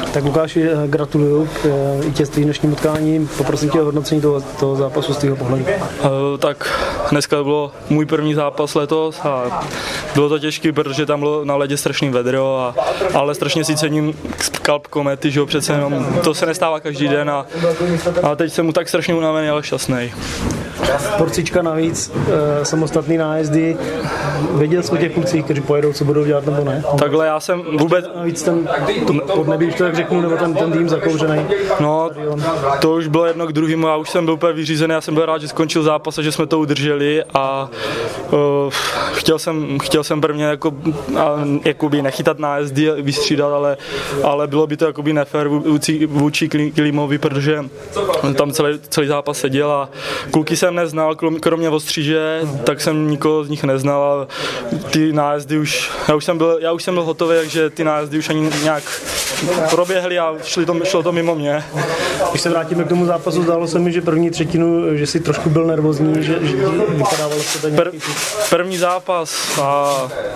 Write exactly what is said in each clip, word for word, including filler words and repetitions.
Tak Lukáši, gratuluju k vítězství dnešním utkání. Poprosím tě o hodnocení toho, toho zápasu z tvého pohledu. Uh, tak dneska byl můj první zápas letos a bylo to těžké, protože tam bylo na ledě strašný vedro, a, ale strašně si cením skalp komety, že jo, přece jenom to se nestává každý den a, a teď jsem mu tak strašně unavený, ale šťastný. Porcička navíc, e, samostatný nájezdy. Věděl jsi o těch klucích, kteří pojedou, co budou dělat nebo ne? Takhle já jsem vůbec... Navíc ten podnebí, když to tak řeknu, nebo ten, ten tým zakouřený. No, to už bylo jedno k druhému, já už jsem byl úplně vyřízený, já jsem byl rád, že skončil zápas a že jsme to udrželi a uh, chtěl jsem, chtěl jsem prvně jako, a, jakoby nechytat nájezdy, vystřídat, ale, ale bylo by to jakoby nefér vůči, vůči Klímovi, protože on tam celý, celý zápas seděl a kluky jsem neznal, kromě Ostříže, tak jsem nikoho z nich neznal a ty nájezdy už, já už jsem byl, já už jsem byl hotový, takže ty nájezdy už ani nějak proběhly a šli to, šlo to mimo mě. Když se vrátíme k tomu zápasu, zdálo se mi, že první třetinu, že si trošku byl nervózní, že, že vypadávalo se to nějaký... Pr- první zápas a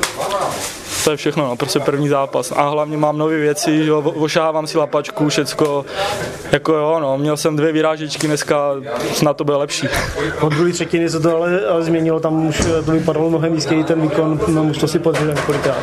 to je všechno, no, prostě první zápas. A hlavně mám nové věci, jo, ošávám si lapačku, všecko, jako jo, no, měl jsem dvě vyrážečky, dneska snad to bude lepší. Od druhé třetiny se to ale, ale změnilo, tam už to vypadalo mnohem jistěji, ten výkon, no, už to si podřel několikrát.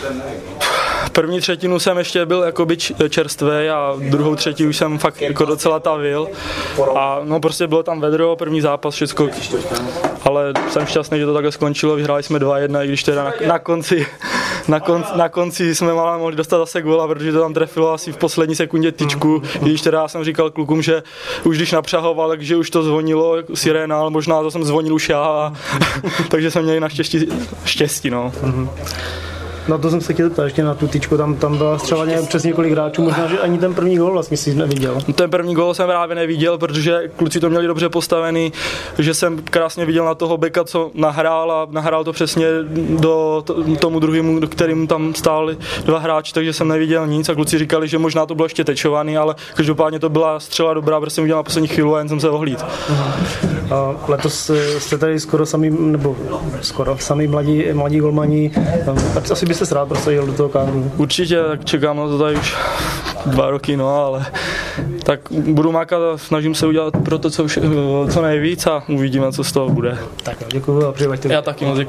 První třetinu jsem ještě byl jakoby čerstvý a druhou třetinu už jsem fakt jako docela tavil a no prostě bylo tam vedro, první zápas, všechno, ale jsem šťastný, že to takhle skončilo, vyhráli jsme dva jedna, i když teda na, na konci na, kon, na konci jsme mohli dostat zase góla, protože to tam trefilo asi v poslední sekundě tyčku, i když teda já jsem říkal klukům, že už když napřahoval, takže už to zvonilo siréna, ale možná to jsem zvonil už já, a, takže jsem měl naštěstí štěstí, no. No to jsem se chtěl zeptat ještě na tu tyčku, tam, tam byla střela přes několik hráčů, možná, že ani ten první gól vlastně si neviděl. Ten první gól jsem právě neviděl, protože kluci to měli dobře postavený, že jsem krásně viděl na toho beka, co nahrál a nahrál to přesně do tomu druhému, do kterým tam stáli dva hráči, takže jsem neviděl nic a kluci říkali, že možná to bylo ještě tečovaný, ale každopádně to byla střela dobrá, protože jsem viděl na poslední chvíli a jen jsem se ohlíd. A letos jste tady skoro sami, nebo skoro sami mladí, mladí golmani, tak asi byste rád prostě jel do toho kádru. Určitě, tak čekám na to tady už dva roky, no, ale tak budu mákat a snažím se udělat pro to, co, co nejvíc a uvidíme, co z toho bude. Tak jo, děkuju a přeji. Já taky moc děkuju.